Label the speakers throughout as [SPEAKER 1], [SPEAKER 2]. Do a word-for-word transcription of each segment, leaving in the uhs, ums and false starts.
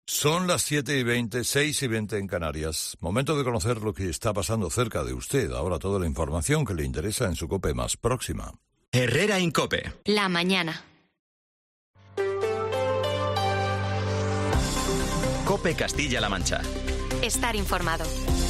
[SPEAKER 1] Son las siete y veinte, seis y veinte en Canarias. Momento de conocer lo que está pasando cerca de usted. Ahora toda la información que le interesa en su COPE más próxima.
[SPEAKER 2] Herrera en COPE.
[SPEAKER 3] La mañana.
[SPEAKER 2] COPE Castilla-La Mancha.
[SPEAKER 3] Estar informado.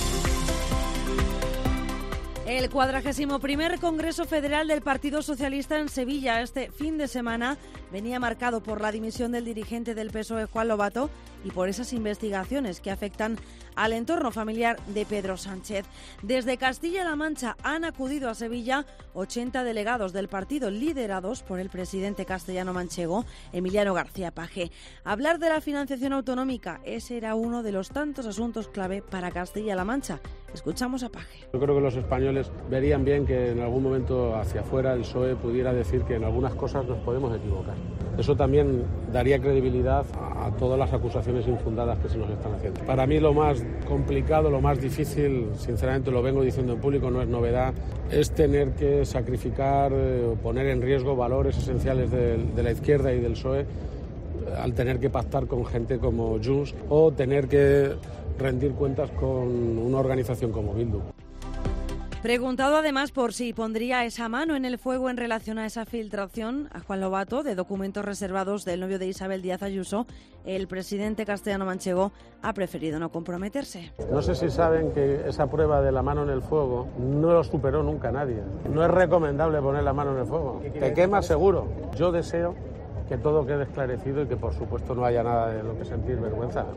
[SPEAKER 4] El cuadragésimo primer Congreso Federal del Partido Socialista en Sevilla este fin de semana venía marcado por la dimisión del dirigente del P S O E, Juan Lobato, y por esas investigaciones que afectan al entorno familiar de Pedro Sánchez. Desde Castilla-La Mancha han acudido a Sevilla ochenta delegados del partido liderados por el presidente castellano-manchego, Emiliano García Paje. Hablar de la financiación autonómica, ese era uno de los tantos asuntos clave para Castilla-La Mancha. Escuchamos a Paje.
[SPEAKER 5] Yo creo que los españoles verían bien que en algún momento hacia afuera el P S O E pudiera decir que en algunas cosas nos podemos equivocar. Eso también daría credibilidad a todas las acusaciones infundadas que se nos están haciendo. Para mí lo más complicado, lo más difícil, sinceramente lo vengo diciendo en público, no es novedad, es tener que sacrificar o poner en riesgo valores esenciales de, de la izquierda y del P S O E al tener que pactar con gente como Junts o tener que rendir cuentas con una organización como Bildu.
[SPEAKER 4] Preguntado además por si pondría esa mano en el fuego en relación a esa filtración a Juan Lobato de documentos reservados del novio de Isabel Díaz Ayuso, el presidente castellano-manchego ha preferido no comprometerse.
[SPEAKER 5] No sé si saben que esa prueba de la mano en el fuego no lo superó nunca nadie. No es recomendable poner la mano en el fuego. Te quemas seguro. Yo deseo que todo quede esclarecido y que por supuesto no haya nada de lo que sentir vergüenza.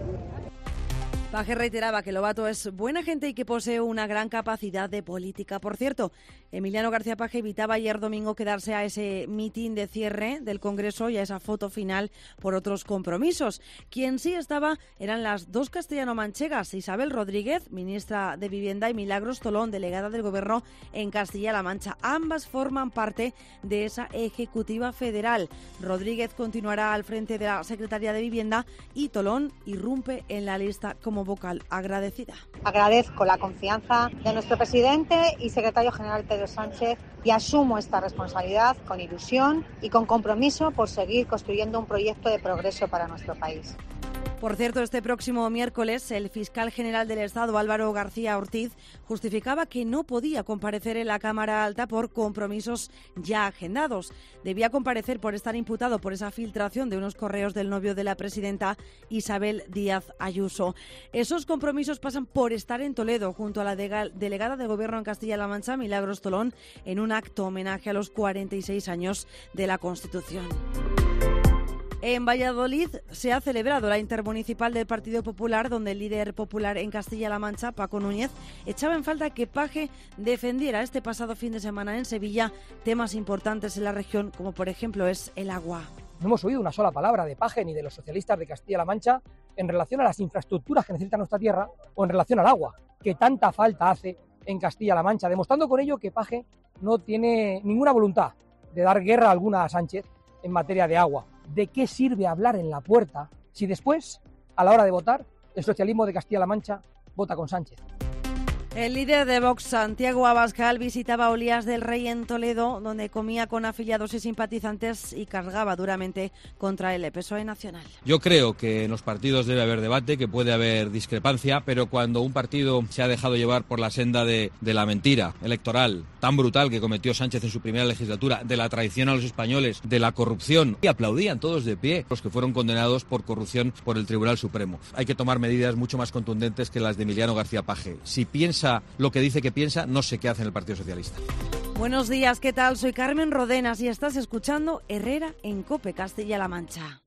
[SPEAKER 4] Paje reiteraba que Lobato es buena gente y que posee una gran capacidad de política. Por cierto, Emiliano García Paje evitaba ayer domingo quedarse a ese mitin de cierre del Congreso y a esa foto final por otros compromisos. Quien sí estaba eran las dos castellano-manchegas, Isabel Rodríguez, ministra de Vivienda, y Milagros Tolón, delegada del Gobierno en Castilla-La Mancha. Ambas forman parte de esa ejecutiva federal. Rodríguez continuará al frente de la Secretaría de Vivienda y Tolón irrumpe en la lista como vocal agradecida.
[SPEAKER 6] Agradezco la confianza de nuestro presidente y secretario general Pedro Sánchez y asumo esta responsabilidad con ilusión y con compromiso por seguir construyendo un proyecto de progreso para nuestro país.
[SPEAKER 4] Por cierto, este próximo miércoles el fiscal general del Estado, Álvaro García Ortiz, justificaba que no podía comparecer en la Cámara Alta por compromisos ya agendados. Debía comparecer por estar imputado por esa filtración de unos correos del novio de la presidenta, Isabel Díaz Ayuso. Esos compromisos pasan por estar en Toledo junto a la delegada de Gobierno en Castilla-La Mancha, Milagros Tolón, en un acto homenaje a los cuarenta y seis años de la Constitución. En Valladolid se ha celebrado la intermunicipal del Partido Popular, donde el líder popular en Castilla-La Mancha, Paco Núñez, echaba en falta que Paje defendiera este pasado fin de semana en Sevilla temas importantes en la región, como por ejemplo es el agua.
[SPEAKER 7] No hemos oído una sola palabra de Paje ni de los socialistas de Castilla-La Mancha en relación a las infraestructuras que necesita nuestra tierra o en relación al agua, que tanta falta hace en Castilla-La Mancha, demostrando con ello que Paje no tiene ninguna voluntad de dar guerra alguna a Sánchez en materia de agua. ¿De qué sirve hablar en la puerta si después, a la hora de votar, el socialismo de Castilla-La Mancha vota con Sánchez?
[SPEAKER 4] El líder de Vox, Santiago Abascal, visitaba Olías del Rey en Toledo, donde comía con afiliados y simpatizantes y cargaba duramente contra el P S O E nacional.
[SPEAKER 8] Yo creo que en los partidos debe haber debate, que puede haber discrepancia, pero cuando un partido se ha dejado llevar por la senda de, de la mentira electoral tan brutal que cometió Sánchez en su primera legislatura, de la traición a los españoles, de la corrupción, y aplaudían todos de pie los que fueron condenados por corrupción por el Tribunal Supremo. Hay que tomar medidas mucho más contundentes que las de Emiliano García Paje. Si piensa lo que dice que piensa, no sé qué hace en el Partido Socialista.
[SPEAKER 4] Buenos días, ¿qué tal? Soy Carmen Rodenas y estás escuchando Herrera en COPE Castilla-La Mancha.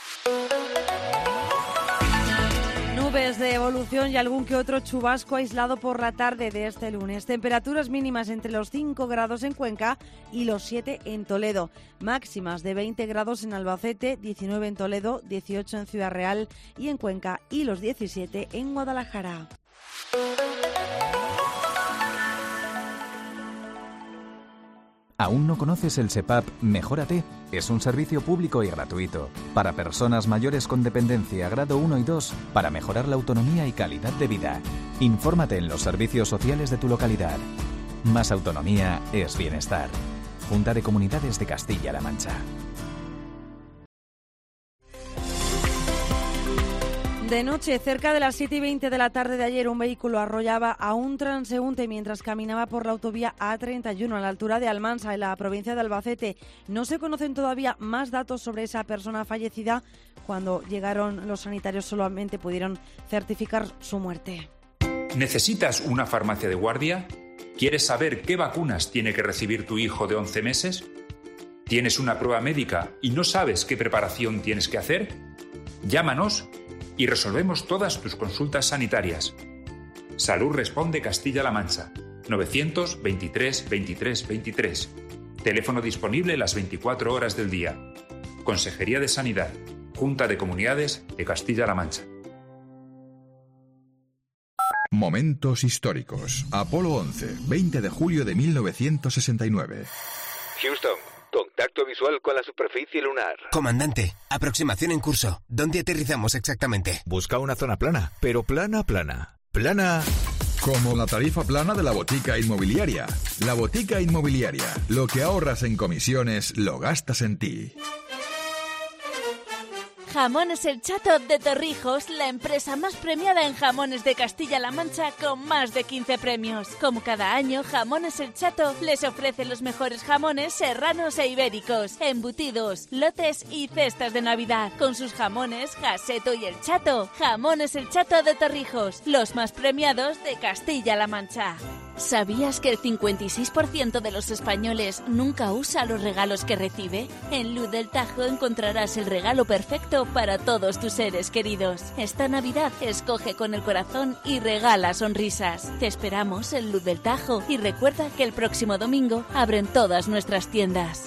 [SPEAKER 4] Nubes de evolución y algún que otro chubasco aislado por la tarde de este lunes. Temperaturas mínimas entre los cinco grados en Cuenca y los siete en Toledo. Máximas de veinte grados en Albacete, diecinueve en Toledo, dieciocho en Ciudad Real y en Cuenca y los diecisiete en Guadalajara.
[SPEAKER 9] ¿Aún no conoces el SEPAP Mejórate? Es un servicio público y gratuito para personas mayores con dependencia grado uno y dos para mejorar la autonomía y calidad de vida. Infórmate en los servicios sociales de tu localidad. Más autonomía es bienestar. Junta de Comunidades de Castilla-La Mancha.
[SPEAKER 4] De noche, cerca de las siete y veinte de la tarde de ayer, un vehículo arrollaba a un transeúnte mientras caminaba por la autovía A treinta y uno a la altura de Almansa, en la provincia de Albacete. No se conocen todavía más datos sobre esa persona fallecida. Cuando llegaron los sanitarios solamente pudieron certificar su muerte.
[SPEAKER 10] ¿Necesitas una farmacia de guardia? ¿Quieres saber qué vacunas tiene que recibir tu hijo de once meses? ¿Tienes una prueba médica y no sabes qué preparación tienes que hacer? Llámanos y resolvemos todas tus consultas sanitarias. Salud Responde Castilla-La Mancha, novecientos veintitrés veintitrés veintitrés. Teléfono disponible las veinticuatro horas del día. Consejería de Sanidad, Junta de Comunidades de Castilla-La Mancha.
[SPEAKER 11] Momentos históricos. Apolo once, veinte de julio de mil novecientos sesenta y nueve.
[SPEAKER 12] Houston, contacto visual con la superficie lunar.
[SPEAKER 13] Comandante, aproximación en curso. ¿Dónde aterrizamos exactamente?
[SPEAKER 11] Busca una zona plana, pero plana, plana. Plana como la tarifa plana de la Botica Inmobiliaria. La Botica Inmobiliaria. Lo que ahorras en comisiones, lo gastas en ti.
[SPEAKER 14] Jamones El Chato de Torrijos, la empresa más premiada en jamones de Castilla-La Mancha con más de quince premios. Como cada año, Jamones El Chato les ofrece los mejores jamones serranos e ibéricos, embutidos, lotes y cestas de Navidad. Con sus jamones Jaseto y El Chato. Jamones El Chato de Torrijos, los más premiados de Castilla-La Mancha. ¿Sabías que el cincuenta y seis por ciento de los españoles nunca usa los regalos que recibe? En Luz del Tajo encontrarás el regalo perfecto para todos tus seres queridos. Esta Navidad escoge con el corazón y regala sonrisas. Te esperamos en Luz del Tajo y recuerda que el próximo domingo abren todas nuestras tiendas.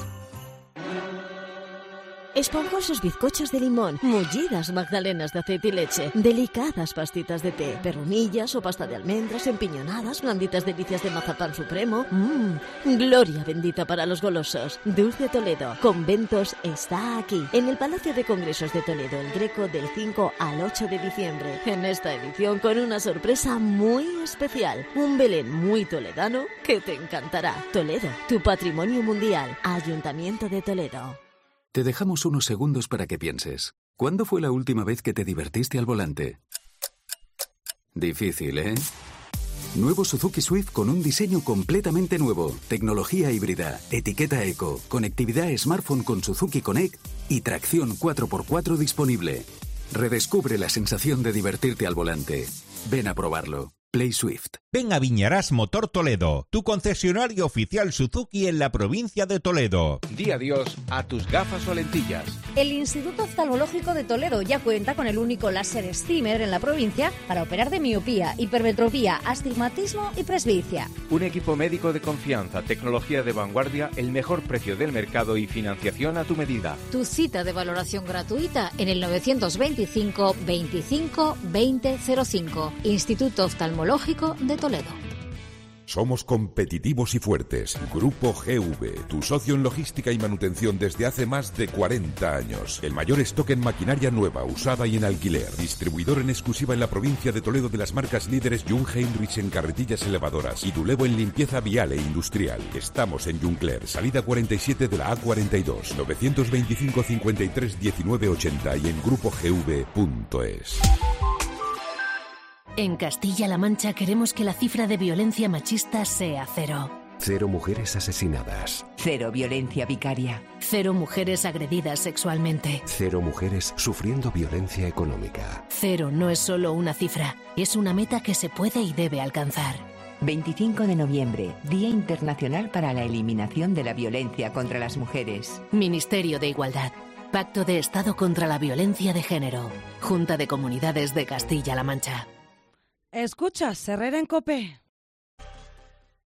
[SPEAKER 15] Esponjosos bizcochos de limón, mullidas magdalenas de aceite y leche, delicadas pastitas de té, perrunillas o pasta de almendras, empiñonadas, blanditas delicias de mazapán supremo. Mmm, gloria bendita para los golosos. Dulce Toledo, Conventos está aquí, en el Palacio de Congresos de Toledo, El Greco, del cinco al ocho de diciembre. En esta edición con una sorpresa muy especial, un Belén muy toledano que te encantará. Toledo, tu patrimonio mundial. Ayuntamiento de Toledo.
[SPEAKER 16] Te dejamos unos segundos para que pienses. ¿Cuándo fue la última vez que te divertiste al volante? Difícil, ¿eh? Nuevo Suzuki Swift con un diseño completamente nuevo, tecnología híbrida, etiqueta eco, conectividad smartphone con Suzuki Connect y tracción cuatro por cuatro disponible. Redescubre la sensación de divertirte al volante. Ven a probarlo. Play Swift.
[SPEAKER 17] Ven a Viñarás Motor Toledo, tu concesionario oficial Suzuki en la provincia de Toledo.
[SPEAKER 18] Di adiós a tus gafas o lentillas.
[SPEAKER 19] El Instituto Oftalmológico de Toledo ya cuenta con el único láser Steamer en la provincia para operar de miopía, hipermetropía, astigmatismo y presbicia.
[SPEAKER 18] Un equipo médico de confianza, tecnología de vanguardia, el mejor precio del mercado y financiación a tu medida.
[SPEAKER 19] Tu cita de valoración gratuita en el novecientos veinticinco veinticinco veinte cero cinco. Instituto Oftalmológico de Toledo.
[SPEAKER 20] Somos competitivos y fuertes. Grupo G V, tu socio en logística y manutención desde hace más de cuarenta años. El mayor stock en maquinaria nueva, usada y en alquiler. Distribuidor en exclusiva en la provincia de Toledo de las marcas líderes Jung Heinrich en carretillas elevadoras y Dulevo en limpieza vial e industrial. Estamos en Juncler, salida cuarenta y siete de la A cuarenta y dos, novecientos veinticinco cincuenta y tres diecinueve ochenta y en grupo g v punto es.
[SPEAKER 21] En Castilla-La Mancha queremos que la cifra de violencia machista sea cero.
[SPEAKER 22] Cero mujeres asesinadas.
[SPEAKER 23] Cero violencia vicaria.
[SPEAKER 21] Cero mujeres agredidas sexualmente.
[SPEAKER 22] Cero mujeres sufriendo violencia económica.
[SPEAKER 21] Cero no es solo una cifra, es una meta que se puede y debe alcanzar.
[SPEAKER 23] veinticinco de noviembre, Día Internacional para la Eliminación de la Violencia contra las Mujeres.
[SPEAKER 21] Ministerio de Igualdad. Pacto de Estado contra la Violencia de Género. Junta de Comunidades de Castilla-La Mancha.
[SPEAKER 4] Escuchas, Herrera en COPE.